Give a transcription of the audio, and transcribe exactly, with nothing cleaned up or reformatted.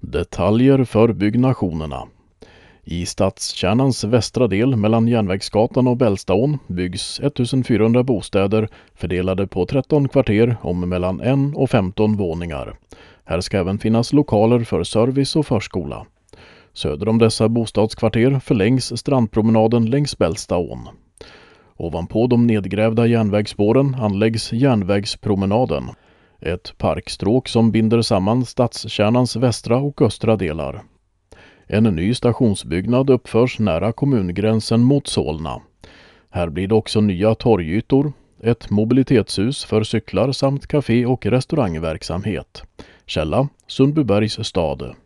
Detaljer för byggnationerna. I stadskärnans västra del mellan Järnvägsgatan och Bällstaån byggs ettusendfyrahundra bostäder fördelade på tretton kvarter om mellan en och femton våningar. Här ska även finnas lokaler för service och förskola. Söder om dessa bostadskvarter förlängs strandpromenaden längs Bällstaån. Ovanpå de nedgrävda järnvägsspåren anläggs järnvägspromenaden. Ett parkstråk som binder samman stadskärnans västra och östra delar. En ny stationsbyggnad uppförs nära kommungränsen mot Solna. Här blir det också nya torgytor, ett mobilitetshus för cyklar samt café- och restaurangverksamhet. Källa: Sundbybergs stad.